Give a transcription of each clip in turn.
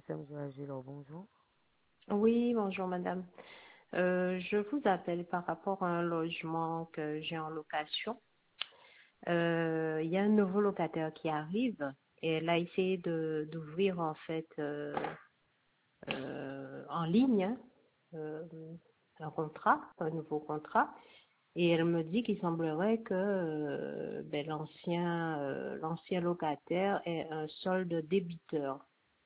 Système Agilor, bonjour. Oui, bonjour madame. Je vous appelle par rapport à un logement que j'ai en location. Il y a un nouveau locataire qui arrive et elle a essayé d'ouvrir en fait en ligne euh, un nouveau contrat. Et elle me dit qu'il semblerait que l'ancien locataire est un solde débiteur.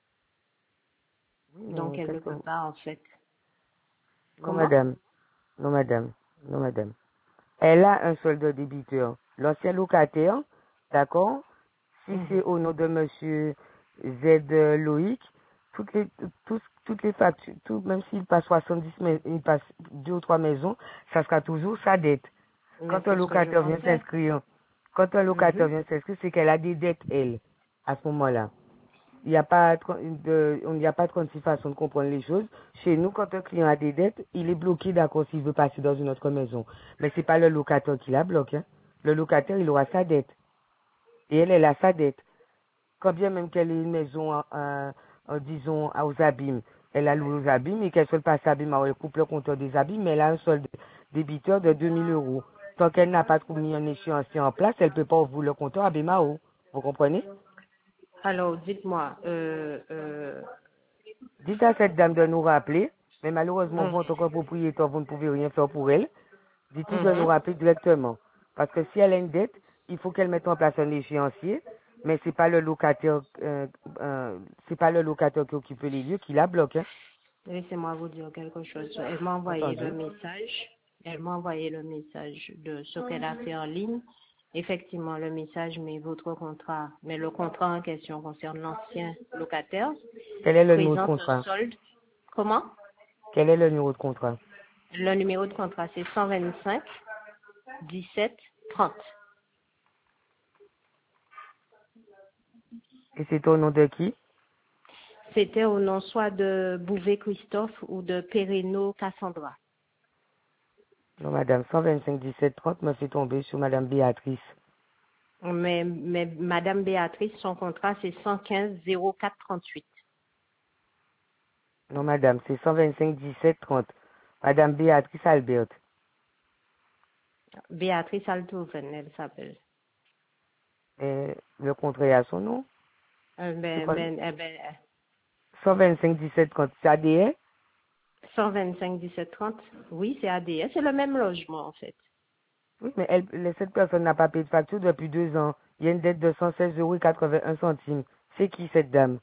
Oui, Donc mais elle ne qu'est-ce que peut vous... pas en fait. Non, Comment? madame. Non, madame. Non, madame. Elle a un solde débiteur. L'ancien locataire, d'accord, si c'est Mhm. au nom de monsieur Z. Loïc, toutes les, toutes les factures, même s'il passe 70, mais il passe 2 ou 3 maisons, ça sera toujours sa dette. Mais Quand un c'est ce que je locataire vient pensais. s'inscrire, quand un locataire Mhm. vient s'inscrire, c'est qu'elle a des dettes, elle, à ce moment-là. Il n'y a pas il n'y a pas 36 façons de comprendre les choses. Chez nous, quand un client a des dettes, il est bloqué d'accord s'il veut passer dans une autre maison. Mais c'est pas le locataire qui la bloque, hein. Le locataire, il aura sa dette. Et elle a sa dette. Quand bien même qu'elle ait une maison, disons, aux abîmes, elle a loué aux abîmes et qu'elle souhaite passer à abîmes, alors elle coupe le compteur des abîmes, mais elle a un solde débiteur de 2 000 euros. Tant qu'elle n'a pas trouvé un échéancier en place, elle ne peut pas ouvrir le compteur à Bimao. Vous comprenez? Alors, dites-moi, Dites à cette dame de nous rappeler, mais malheureusement, vous, mhm, en tant que propriétaire, vous ne pouvez rien faire pour elle. Dites-lui de nous mhm. rappeler directement. Parce que si elle a une dette, il faut qu'elle mette en place un échéancier, mais c'est pas le locataire qui occupe les lieux qui la bloque, hein. Laissez-moi vous dire quelque chose. Elle m'a envoyé le Entendu? message. Elle m'a envoyé le message de ce qu'elle a fait en ligne. Effectivement, le message met votre contrat, mais le contrat en question concerne l'ancien locataire, Quel est le numéro de présente un contrat? solde. Comment? Quel est le numéro de contrat? Le numéro de contrat, c'est 125 17 30. Et c'est au nom de qui? C'était au nom soit de Bouvet Christophe ou de Perreno Cassandra. Non, madame, 125 17 30 me fait tomber sur madame Béatrice. Mais Madame Béatrice, son contrat, c'est 115 04 38. Non, madame, c'est 125 17 30. Madame Béatrice Albert. Béatrice Altoven, elle s'appelle. Et le contrat est à son nom? C'est quoi? Eh ben, 125 17 30, c'est ADN? 125 17 30, oui, c'est ADS, c'est le même logement en fait. Oui, mais cette personne n'a pas payé de facture depuis 2 ans. Il y a une dette de 116,81 €. C'est qui cette dame?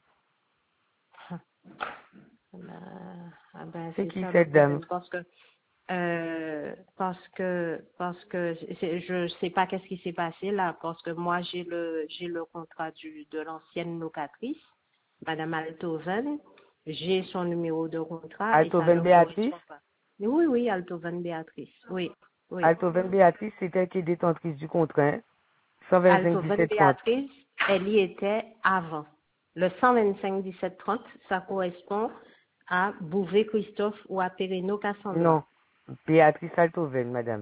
C'est C'est qui ça le cette dame? problème parce que je sais pas qu'est-ce qui s'est passé là parce que moi j'ai le contrat de l'ancienne locatrice, Madame Altoven, j'ai son numéro de contrat et ça Altoven ne Béatrice? correspond pas. Oui, oui, Altoven Béatrice, oui, oui. Altoven Béatrice, c'est elle qui est détentrice du contrat, hein? 125 Altoven 17 30. Béatrice, elle y était avant. Le 125 17 30, ça correspond à Bouvet Christophe ou à Perreno Cassandra. Non, Béatrice Altoven, madame.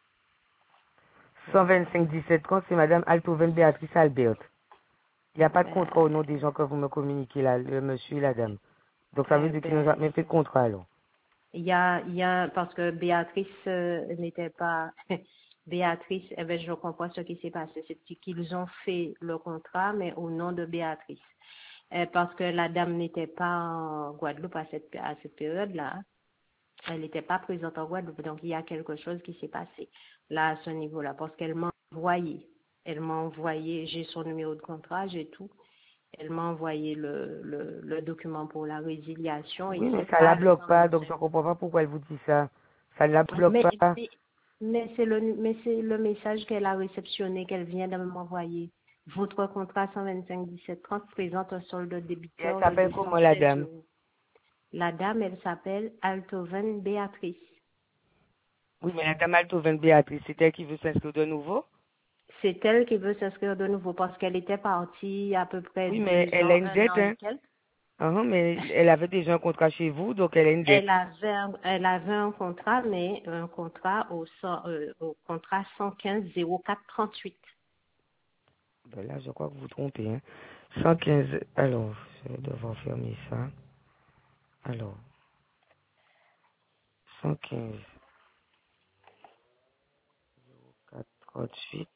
125 17 30, c'est madame Altoven Béatrice Albert. Il n'y a pas de contrat au nom des gens que vous me communiquez là, le monsieur et la dame. Donc ça veut dire qu'il nous a Ben, même fait de contrat alors. parce que Béatrice n'était pas, Béatrice, eh ben, je comprends ce qui s'est passé. C'est qu'ils ont fait le contrat, mais au nom de Béatrice. Parce que la dame n'était pas en Guadeloupe à cette période-là. Elle n'était pas présente en Guadeloupe. Donc, il y a quelque chose qui s'est passé là, à ce niveau-là. Parce qu'elle m'a envoyé. Elle m'a envoyé, j'ai son numéro de contrat, j'ai tout. Elle m'a envoyé le document pour la résiliation et Oui, mais c'est ça la pas le bloque pas, donc 125. je ne comprends pas pourquoi elle vous dit ça. Ça ne la bloque Mais, pas. mais, mais c'est le message qu'elle a réceptionné, qu'elle vient de m'envoyer. Votre contrat 125 17 30 présente un solde Et elle débiteur de s'appelle comment la 216 dame? euros. La dame, elle s'appelle Altoven Béatrice. Oui, mais la dame Altoven Béatrice, c'est elle qui veut s'inscrire de nouveau? C'est elle qui veut s'inscrire de nouveau parce qu'elle était partie à peu près Oui, mais 2 elle a ans, une un dette, an et hein? quelques. Mais elle avait déjà un contrat chez vous, donc elle a une dette. Elle avait un contrat, mais un contrat au contrat 115 04 38. Ben là, je crois que vous vous trompez, hein. 115, alors, je vais devoir fermer ça. Alors, 115, 438.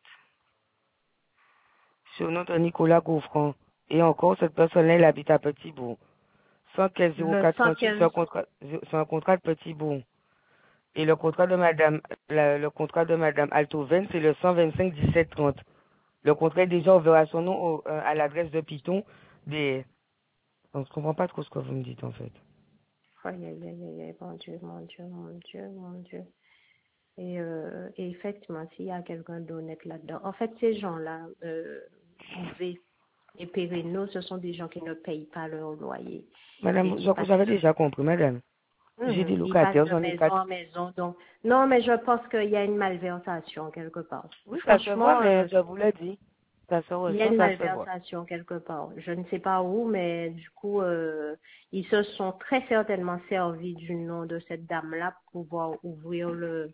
Sur nom de Nicolas Gouffran. Et encore, cette personne-là, elle habite à Petit-Bourg. 115 Le 0438, 115. c'est un contrat de Petit-Bourg. Et le contrat de le contrat de madame Altoven, c'est le 125 17 30. Le contrat est déjà ouvert à son nom à l'adresse de Python des... Donc, je comprends pas trop ce que vous me dites, en fait. Aïe, aïe, aïe, aïe, aïe, mon Dieu, mon Dieu, mon Dieu, mon Dieu. Et effectivement, s'il y a quelqu'un d'honnête là-dedans. En fait, ces gens-là, Bouvet et Pérenneau, ce sont des gens qui ne payent pas leur loyer. Et Madame, qui passent, j'avais déjà compris, madame. J'ai des ils passent locataires, de j'en ai maison 4. en maison. Donc, non, mais je pense qu'il y a une malversation quelque part. Oui, ça se voit, Franchement, mais je vous l'ai dit. Ça se il y a ressent, une ça se voit. malversation quelque part. Je ne sais pas où, mais du coup, ils se sont très certainement servis du nom de cette dame-là pour pouvoir ouvrir le...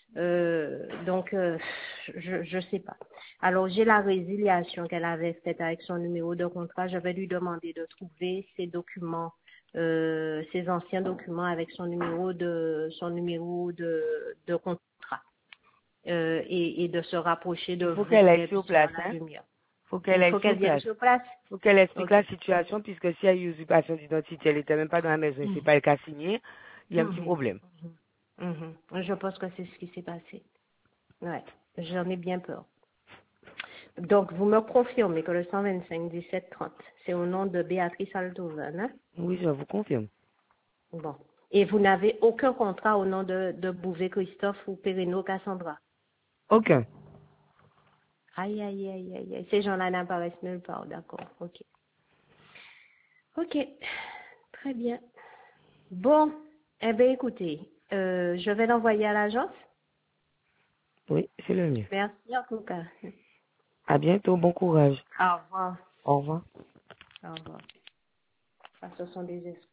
je sais pas. Alors, j'ai la résiliation qu'elle avait faite avec son numéro de contrat. Je vais lui demander de trouver ses documents, ses anciens documents avec son numéro de contrat. Et de se rapprocher de Il faut vous qu'elle pour aille qu'elle sur puisse faire place, la hein. lumière. Faut qu'elle Il aille faut sur qu'elle vienne place. sur place. Faut qu'elle explique Ok. la situation, puisque s'il y a eu usurpation d'identité, elle était même pas dans la maison, c'est pas le cas signé, il y a un petit Mhm. problème. Je pense que c'est ce qui s'est passé. Ouais, j'en ai bien peur. Donc, vous me confirmez que le 125 17 30, c'est au nom de Béatrice Altoven, hein? Oui, je vous confirme. Bon. Et vous n'avez aucun contrat au nom de Bouvet Christophe ou Pérenneau Cassandra? Aucun. Aïe, aïe, aïe, aïe, aïe. Ces gens-là n'apparaissent nulle part, d'accord. Ok. Ok. Très bien. Bon. Eh bien, écoutez, je vais l'envoyer à l'agence. Oui, c'est le mieux. Merci en tout cas. À bientôt, bon courage. Au revoir. Au revoir. Au revoir. Ça, ce sont des excuses.